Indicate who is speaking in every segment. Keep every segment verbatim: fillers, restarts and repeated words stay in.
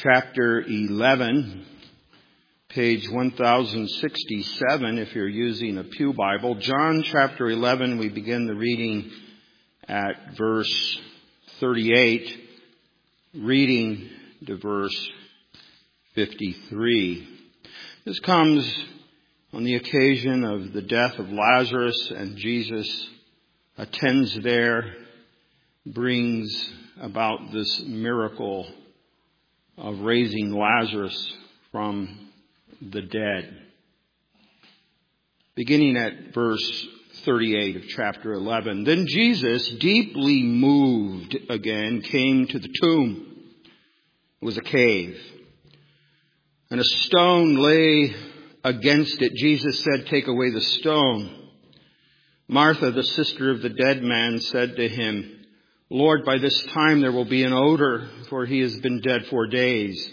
Speaker 1: chapter eleven, page one thousand sixty-seven, if you're using a Pew Bible. John chapter eleven, we begin the reading at verse thirty-eight, reading to verse fifty-three. This comes on the occasion of the death of Lazarus, and Jesus attends there, brings about this miracle of raising Lazarus from the dead. Beginning at verse thirty-eight of chapter eleven. Then Jesus, deeply moved again, came to the tomb. It was a cave, and a stone lay against it. Jesus said, "Take away the stone." Martha, the sister of the dead man, said to him, "Lord, by this time there will be an odor, for he has been dead four days."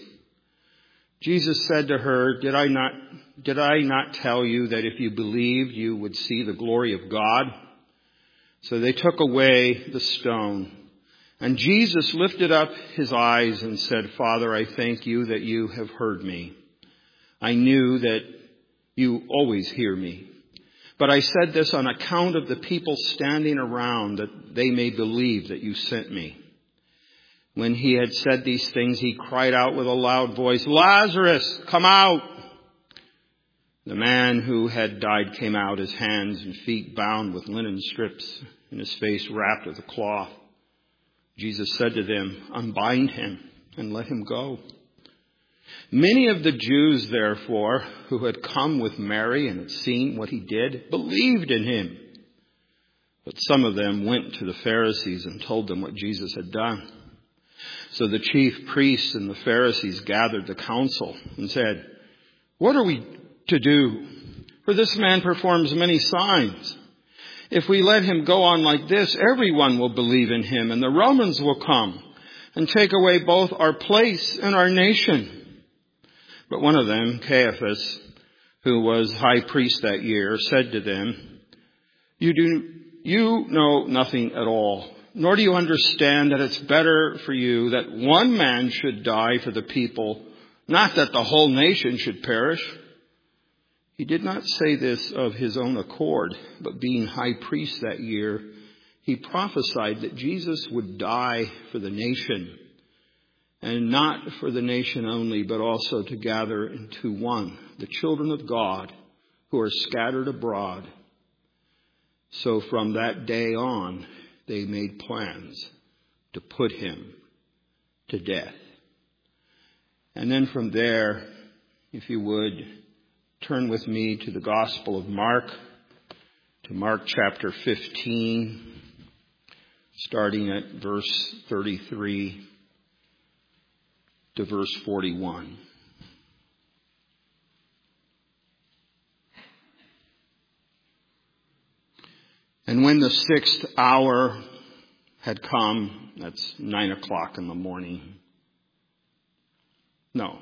Speaker 1: Jesus said to her, Did I not, did I not tell you that if you believed, you would see the glory of God? So they took away the stone. And Jesus lifted up his eyes and said, "Father, I thank you that you have heard me. I knew that you always hear me. But I said this on account of the people standing around, that they may believe that you sent me." When he had said these things, he cried out with a loud voice, "Lazarus, come out!" The man who had died came out, his hands and feet bound with linen strips, and his face wrapped with a cloth. Jesus said to them, "Unbind him and let him go." Many of the Jews, therefore, who had come with Mary and had seen what he did, believed in him. But some of them went to the Pharisees and told them what Jesus had done. So the chief priests and the Pharisees gathered the council and said, "What are we to do? For this man performs many signs. If we let him go on like this, everyone will believe in him, and the Romans will come and take away both our place and our nation." But one of them, Caiaphas, who was high priest that year, said to them, You do, you know nothing at all, nor do you understand that it's better for you that one man should die for the people, not that the whole nation should perish. He did not say this of his own accord, but being high priest that year, he prophesied that Jesus would die for the nation, and not for the nation only, but also to gather into one the children of God who are scattered abroad. So from that day on, they made plans to put him to death. And then from there, if you would, turn with me to the Gospel of Mark, to Mark chapter fifteen, starting at verse thirty-three. To verse forty-one. And when the sixth hour had come, that's nine o'clock in the morning. No.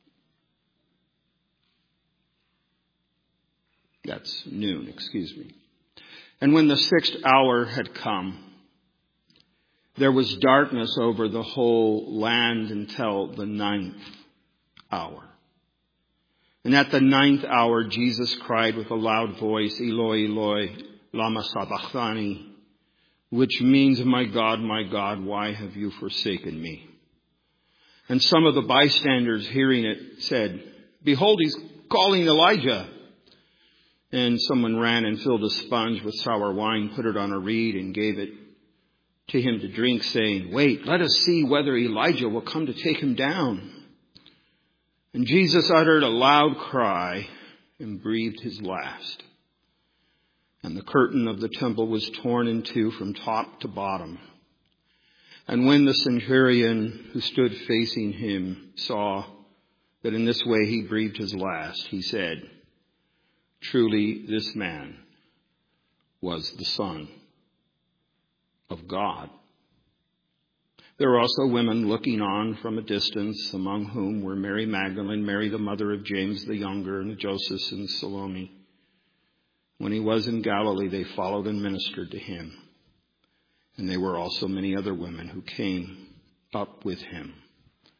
Speaker 1: That's noon, excuse me. And when the sixth hour had come, there was darkness over the whole land until the ninth hour. And at the ninth hour, Jesus cried with a loud voice, "Eloi, Eloi, lama sabachthani," which means, "My God, my God, why have you forsaken me?" And some of the bystanders hearing it said, "Behold, he's calling Elijah." And someone ran and filled a sponge with sour wine, put it on a reed, and gave it to him to drink, saying, "Wait, let us see whether Elijah will come to take him down." And Jesus uttered a loud cry and breathed his last. And the curtain of the temple was torn in two from top to bottom. And when the centurion who stood facing him saw that in this way he breathed his last, he said, "Truly this man was the Son of God." There were also women looking on from a distance, among whom were Mary Magdalene, Mary the mother of James the younger, and Joseph and Salome. When he was in Galilee, they followed and ministered to him. And there were also many other women who came up with him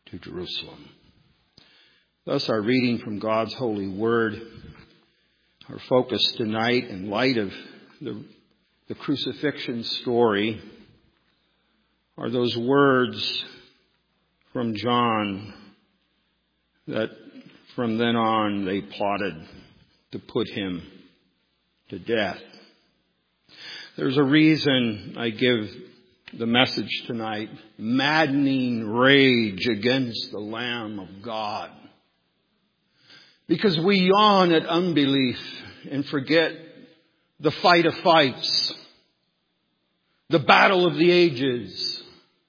Speaker 1: to Jerusalem. Thus our reading from God's holy word, our focus tonight in light of the, the crucifixion story, are those words from John that from then on they plotted to put him to death. There's a reason I give the message tonight, maddening rage against the Lamb of God. Because we yawn at unbelief and forget the fight of fights, the battle of the ages,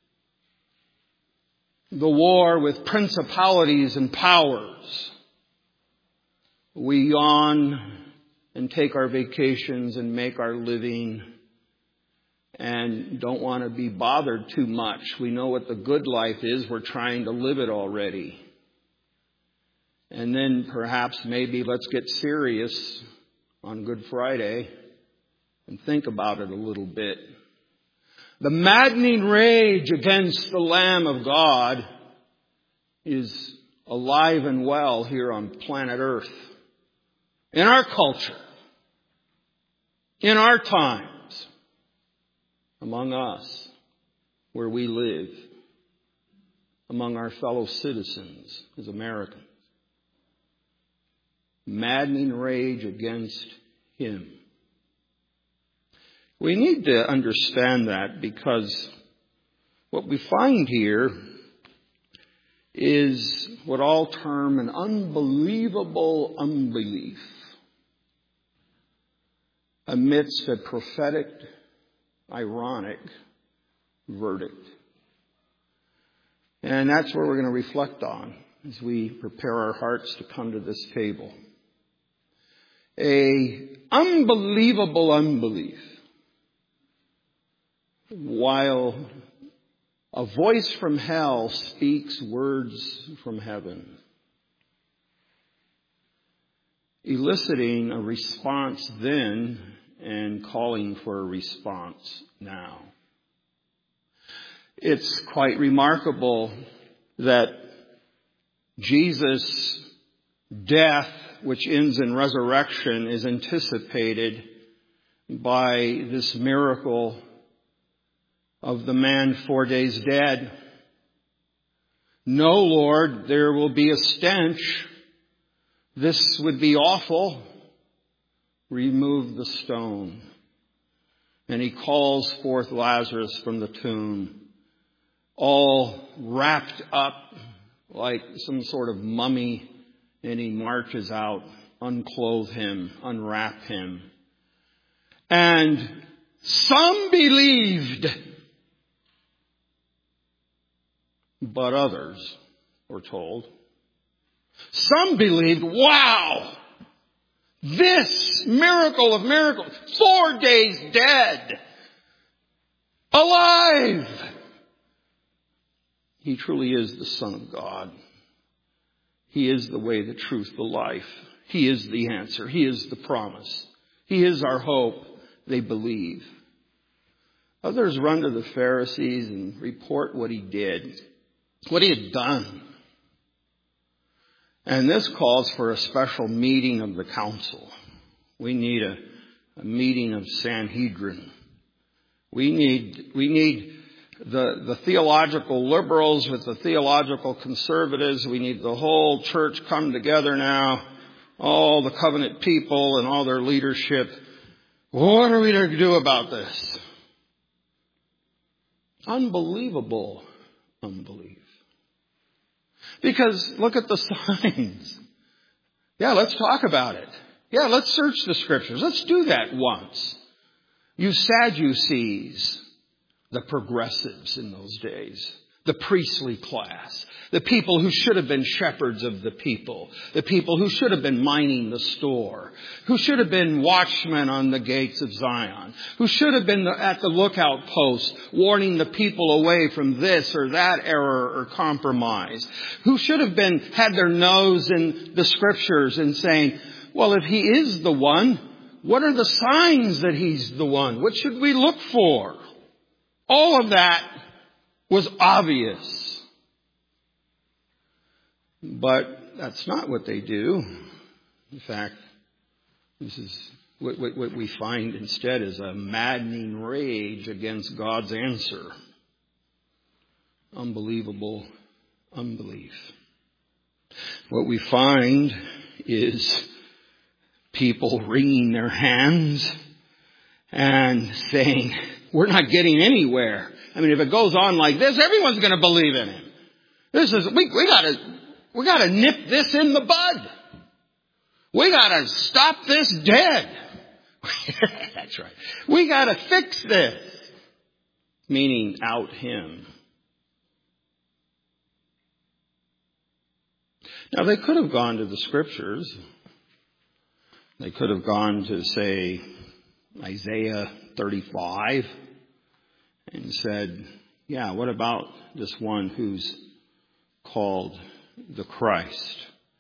Speaker 1: the war with principalities and powers. We yawn and take our vacations and make our living and don't want to be bothered too much. We know what the good life is. We're trying to live it already. And then perhaps maybe let's get serious on Good Friday and think about it a little bit. The maddening rage against the Lamb of God is alive and well here on planet Earth, in our culture, in our times, among us, where we live, among our fellow citizens as Americans. Maddening rage against him. We need to understand that, because what we find here is what I'll term an unbelievable unbelief amidst a prophetic, ironic verdict. And that's what we're going to reflect on as we prepare our hearts to come to this table. A unbelievable unbelief, while a voice from hell speaks words from heaven, eliciting a response then and calling for a response now. It's quite remarkable that Jesus' death, which ends in resurrection, is anticipated by this miracle of the man four days dead. No, Lord, there will be a stench. This would be awful. Remove the stone. And he calls forth Lazarus from the tomb, all wrapped up like some sort of mummy, and he marches out, unclothe him, unwrap him. And some believed, but others were told. Some believed, wow, this miracle of miracles, four days dead, alive. He truly is the Son of God. He is the way, the truth, the life. He is the answer. He is the promise. He is our hope. They believe. Others run to the Pharisees and report what he did, what he had done. And this calls for a special meeting of the council. We need a, a meeting of Sanhedrin. We need, we need the, the theological liberals with the theological conservatives. We need the whole church come together now. All the covenant people and all their leadership. What are we to do about this? Unbelievable unbelief. Because look at the signs. Yeah, let's talk about it. Yeah, let's search the scriptures. Let's do that once. You Sadducees, the progressives in those days, the priestly class, the people who should have been shepherds of the people, the people who should have been minding the store, who should have been watchmen on the gates of Zion, who should have been at the lookout post warning the people away from this or that error or compromise, who should have been had their nose in the scriptures and saying, well, if he is the one, what are the signs that he's the one? What should we look for? All of that was obvious. But that's not what they do. In fact, this is what, what, what we find instead is a maddening rage against God's answer. Unbelievable unbelief. What we find is people wringing their hands and saying, we're not getting anywhere. I mean, if it goes on like this, everyone's going to believe in him. This is, we, we gotta, we gotta nip this in the bud. We gotta stop this dead. That's right. We gotta fix this. Meaning out him. Now they could have gone to the scriptures. They could have gone to, say, Isaiah thirty-five and said, yeah, what about this one who's called the Christ?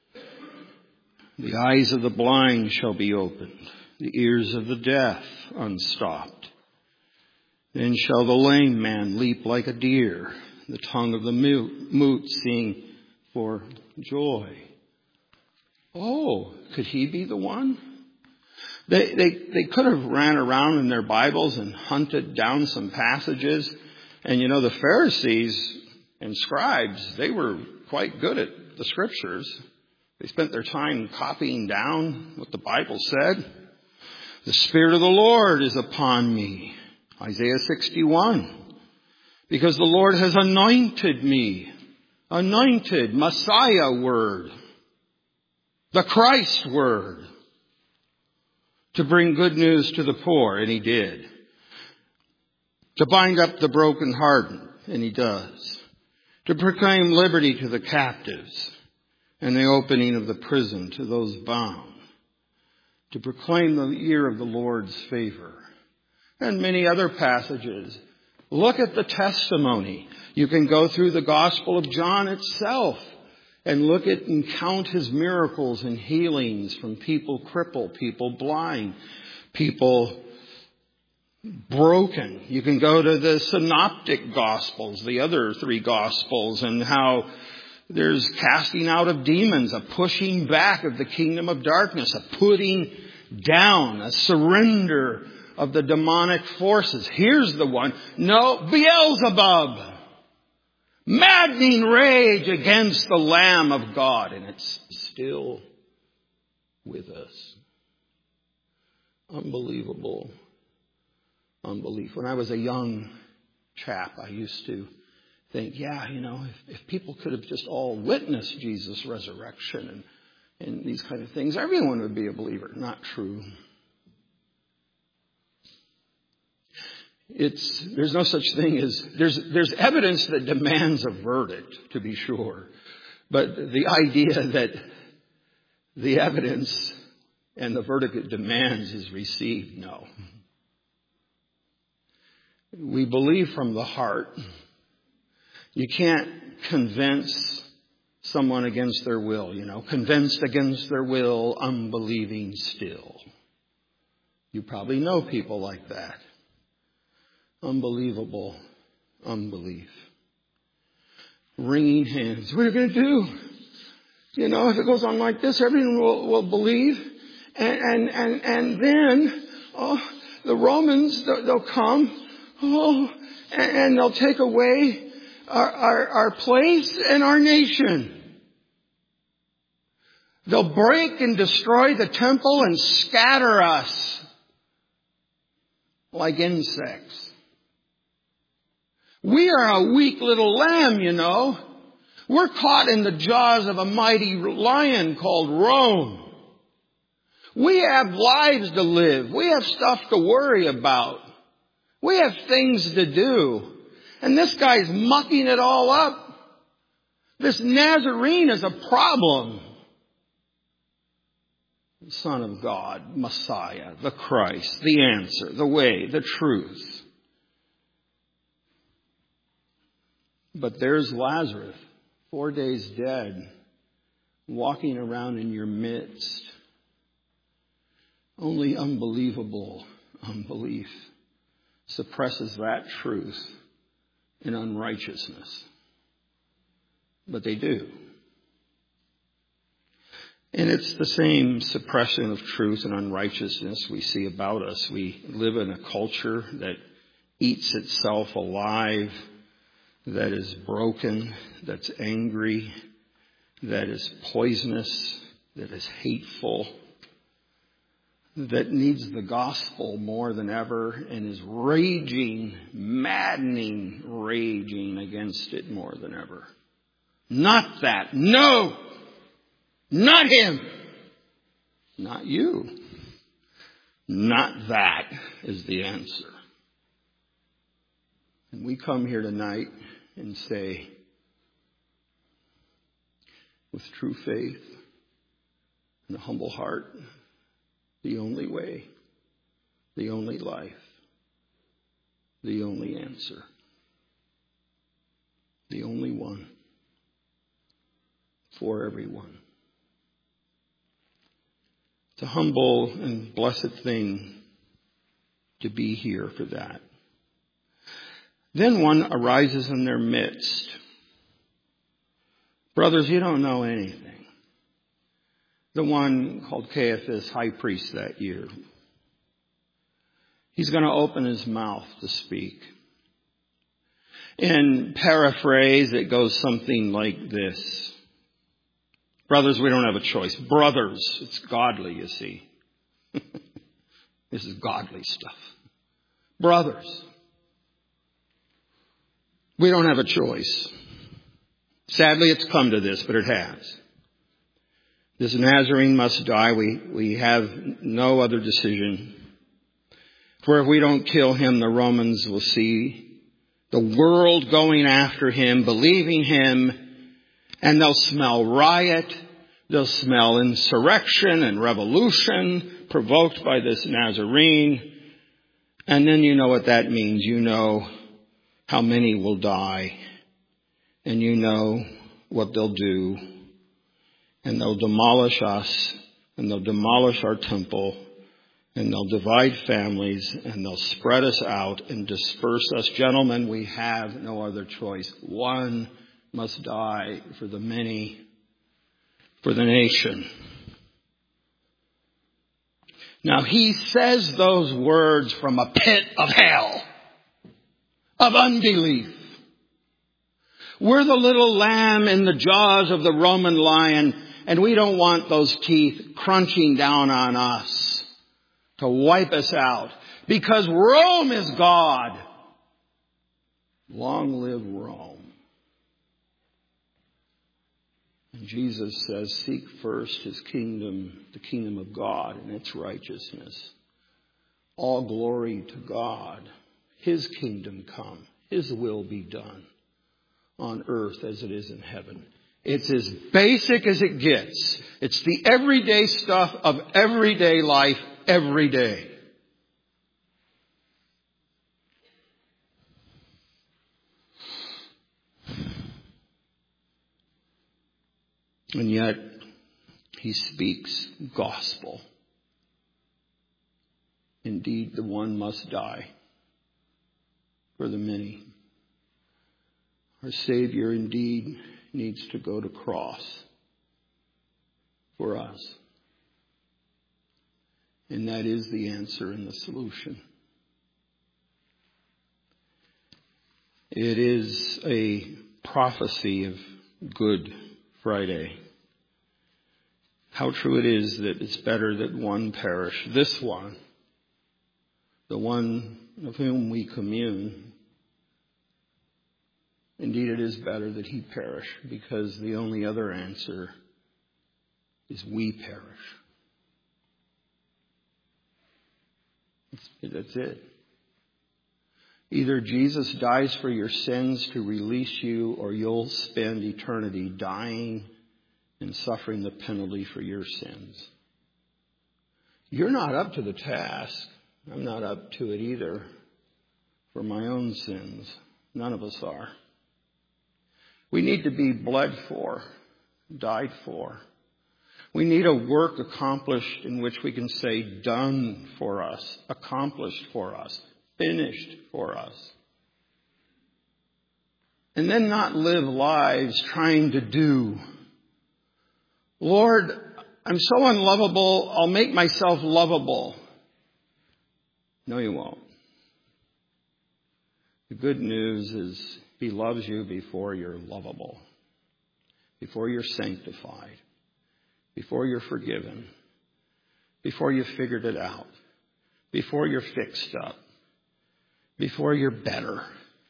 Speaker 1: The eyes of the blind shall be opened, the ears of the deaf unstopped. Then shall the lame man leap like a deer, the tongue of the mute sing for joy. Oh, could he be the one? They, they, they could have ran around in their Bibles and hunted down some passages. And you know, the Pharisees and scribes, they were quite good at the scriptures. They spent their time copying down what the Bible said. The Spirit of the Lord is upon me. Isaiah sixty-one. Because the Lord has anointed me. Anointed, Messiah word. The Christ word. To bring good news to the poor, and he did. To bind up the brokenhearted, and he does. To proclaim liberty to the captives, and the opening of the prison to those bound. To proclaim the year of the Lord's favor. And many other passages. Look at the testimony. You can go through the Gospel of John itself and look at and count his miracles and healings from people crippled, people blind, people broken. You can go to the synoptic Gospels, the other three Gospels, and how there's casting out of demons, a pushing back of the kingdom of darkness, a putting down, a surrender of the demonic forces. Here's the one. No, Beelzebub. Maddening rage against the Lamb of God. And it's still with us. Unbelievable unbelief. When I was a young chap, I used to think, yeah, you know, if, if people could have just all witnessed Jesus' resurrection and, and these kind of things, everyone would be a believer. Not true. It's, there's no such thing as, there's, there's evidence that demands a verdict, to be sure. But the idea that the evidence and the verdict it demands is received, no. We believe from the heart. You can't convince someone against their will, you know, convinced against their will, unbelieving still. You probably know people like that. Unbelievable unbelief. Wringing hands. What are you going to do? You know, if it goes on like this, everyone will, will believe. And, and, and, and then, oh, the Romans, they'll, they'll come, oh, and, and they'll take away our, our, our place and our nation. They'll break and destroy the temple and scatter us like insects. We are a weak little lamb, you know. We're caught in the jaws of a mighty lion called Rome. We have lives to live. We have stuff to worry about. We have things to do. And this guy's mucking it all up. This Nazarene is a problem. The Son of God, Messiah, the Christ, the answer, the way, the truth. But there's Lazarus, four days dead, walking around in your midst. Only unbelievable unbelief suppresses that truth in unrighteousness. But they do. And it's the same suppression of truth and unrighteousness we see about us. We live in a culture that eats itself alive, that is broken, that's angry, that is poisonous, that is hateful, that needs the gospel more than ever and is raging, maddening, raging against it more than ever. Not that. No! Not him! Not you. Not that is the answer. And we come here tonight and say, with true faith and a humble heart, the only way, the only life, the only answer, the only one for everyone. It's a humble and blessed thing to be here for that. Then one arises in their midst. Brothers, you don't know anything. The one called Caiaphas, high priest that year. He's going to open his mouth to speak. In paraphrase, it goes something like this. Brothers, we don't have a choice. Brothers, it's godly, you see. This is godly stuff. Brothers, we don't have a choice. Sadly, it's come to this, but it has. This Nazarene must die. We, we have no other decision. For if we don't kill him, the Romans will see the world going after him, believing him, and they'll smell riot. They'll smell insurrection and revolution provoked by this Nazarene. And then you know what that means. You know how many will die. And you know what they'll do. And they'll demolish us. And they'll demolish our temple. And they'll divide families. And they'll spread us out and disperse us. Gentlemen, we have no other choice. One must die for the many, for the nation. Now he says those words from a pit of hell, of unbelief. We're the little lamb in the jaws of the Roman lion, and we don't want those teeth crunching down on us to wipe us out. Because Rome is God. Long live Rome. And Jesus says, seek first his kingdom, the kingdom of God and its righteousness. All glory to God. His kingdom come. His will be done on earth as it is in heaven. It's as basic as it gets. It's the everyday stuff of everyday life every day. And yet, he speaks gospel. Indeed, the one must die for the many. Our Savior indeed needs to go to cross for us. And that is the answer and the solution. It is a prophecy of Good Friday. How true it is that it's better that one perish. This one, the one of whom we commune, indeed it is better that he perish, because the only other answer is we perish. That's it. Either Jesus dies for your sins to release you, or you'll spend eternity dying and suffering the penalty for your sins. You're not up to the task. I'm not up to it either for my own sins. None of us are. We need to be bled for, died for. We need a work accomplished in which we can say done for us, accomplished for us, finished for us. And then not live lives trying to do. Lord, I'm so unlovable, I'll make myself lovable. No, you won't. The good news is he loves you before you're lovable, before you're sanctified, before you're forgiven, before you've figured it out, before you're fixed up, before you're better.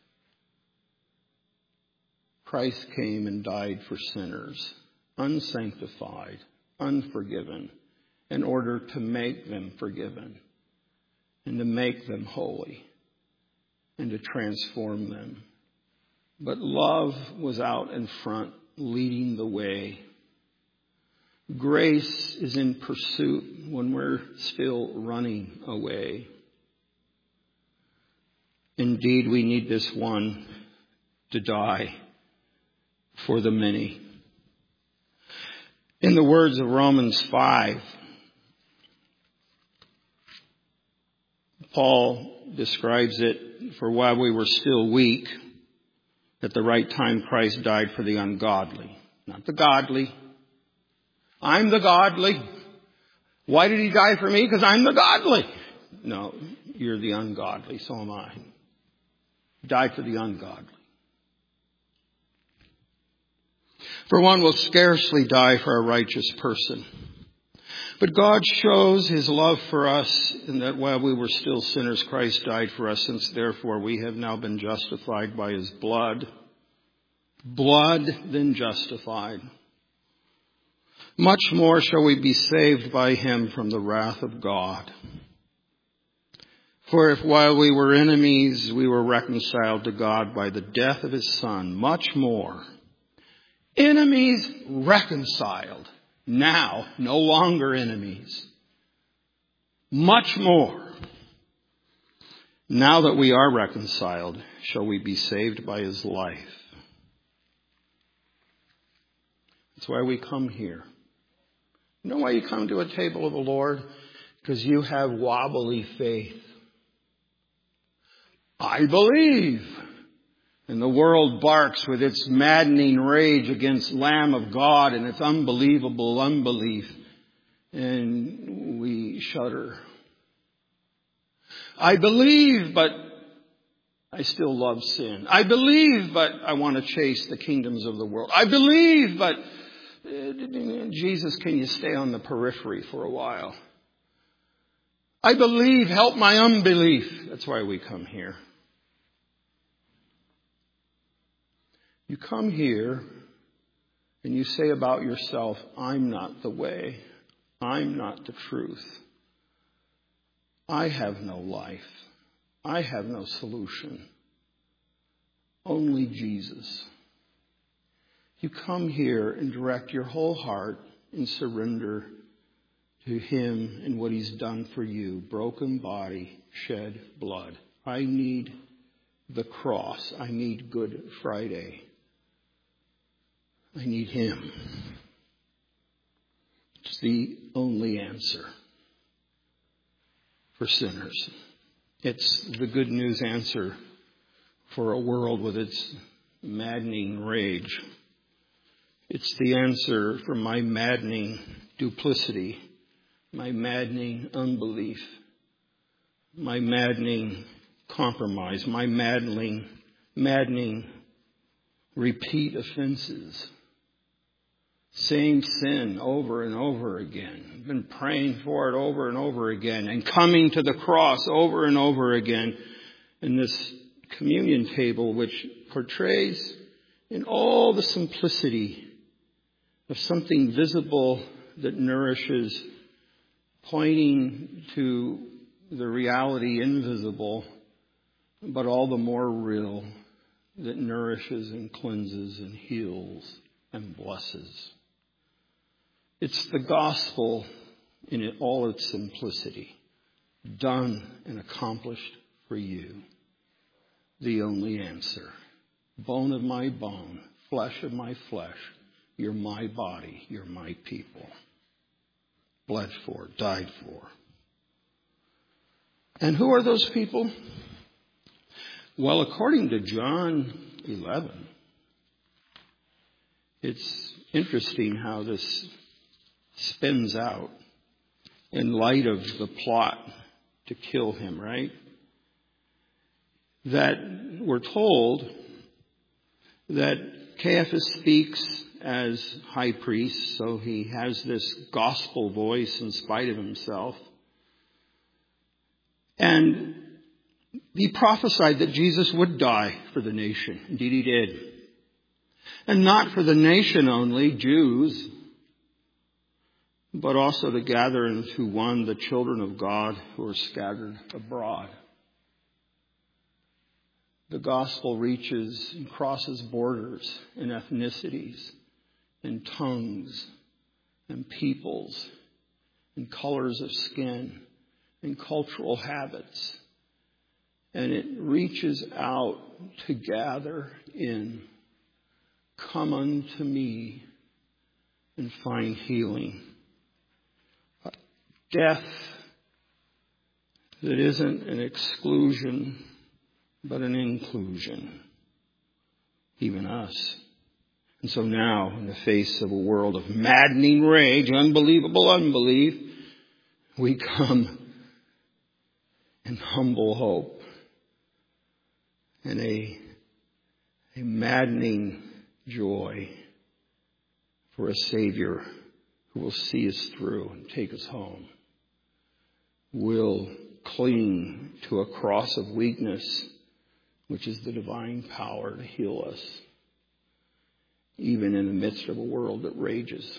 Speaker 1: Christ came and died for sinners, unsanctified, unforgiven, in order to make them forgiven and to make them holy and to transform them. But love was out in front, leading the way. Grace is in pursuit when we're still running away. Indeed, we need this one to die for the many. In the words of Romans five, Paul describes it, for while we were still weak, at the right time Christ died for the ungodly. Not the godly. I'm the godly. Why did he die for me? Because I'm the godly. No, you're the ungodly, so am I. He died for the ungodly. For one will scarcely die for a righteous person. But God shows his love for us in that while we were still sinners, Christ died for us, since therefore we have now been justified by his blood. Blood then justified. Much more shall we be saved by him from the wrath of God. For if while we were enemies, we were reconciled to God by the death of his Son, much more, enemies reconciled, now no longer enemies, much more, now that we are reconciled, shall we be saved by his life. That's why we come here. You know why you come to a table of the Lord? Because you have wobbly faith. I believe. And the world barks with its maddening rage against Lamb of God and its unbelievable unbelief. And we shudder. I believe, but I still love sin. I believe, but I want to chase the kingdoms of the world. I believe, but Jesus, can you stay on the periphery for a while? I believe, help my unbelief. That's why we come here. You come here and you say about yourself, I'm not the way. I'm not the truth. I have no life. I have no solution. Only Jesus. You come here and direct your whole heart and surrender to him and what he's done for you. Broken body, shed blood. I need the cross. I need Good Friday. I need him. It's the only answer for sinners. It's the good news answer for a world with its maddening rage. It's the answer for my maddening duplicity, my maddening unbelief, my maddening compromise, my maddening, maddening repeat offenses. Same sin over and over again. I've been praying for it over and over again and coming to the cross over and over again. And this communion table, which portrays in all the simplicity of something visible that nourishes, pointing to the reality invisible, but all the more real, that nourishes and cleanses and heals and blesses. It's the gospel in it, all its simplicity, done and accomplished for you. The only answer. Bone of my bone, flesh of my flesh. You're my body. You're my people. Bled for, died for. And who are those people? Well, according to John eleven, it's interesting how this spins out in light of the plot to kill him, right? That we're told that Caiaphas speaks as high priest, so he has this gospel voice in spite of himself. And he prophesied that Jesus would die for the nation. Indeed, he did. And not for the nation only, Jews, but also to gather into one the children of God who are scattered abroad. The gospel reaches and crosses borders and ethnicities and tongues and peoples and colors of skin and cultural habits. And it reaches out to gather in, come unto me and find healing. Death that isn't an exclusion, but an inclusion. Even us. And so now, in the face of a world of maddening rage, unbelievable unbelief, we come in humble hope and a, a maddening joy for a Savior who will see us through and take us home. Will cling to a cross of weakness, which is the divine power to heal us, even in the midst of a world that rages.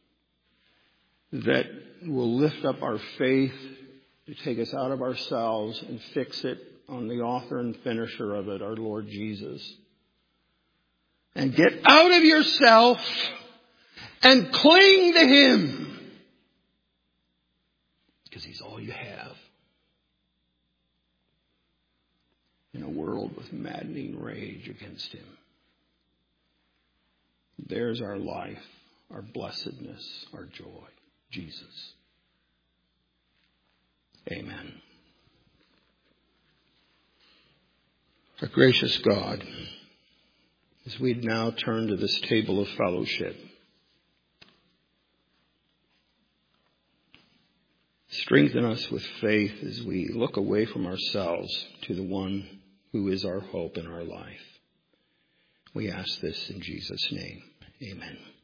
Speaker 1: That will lift up our faith to take us out of ourselves and fix it on the author and finisher of it, our Lord Jesus. And get out of yourself and cling to Him. Because He's all you have. In a world with maddening rage against Him. There's our life, our blessedness, our joy. Jesus. Amen. Our gracious God, as we now turn to this table of fellowship, strengthen us with faith as we look away from ourselves to the one who is our hope in our life. We ask this in Jesus' name. Amen.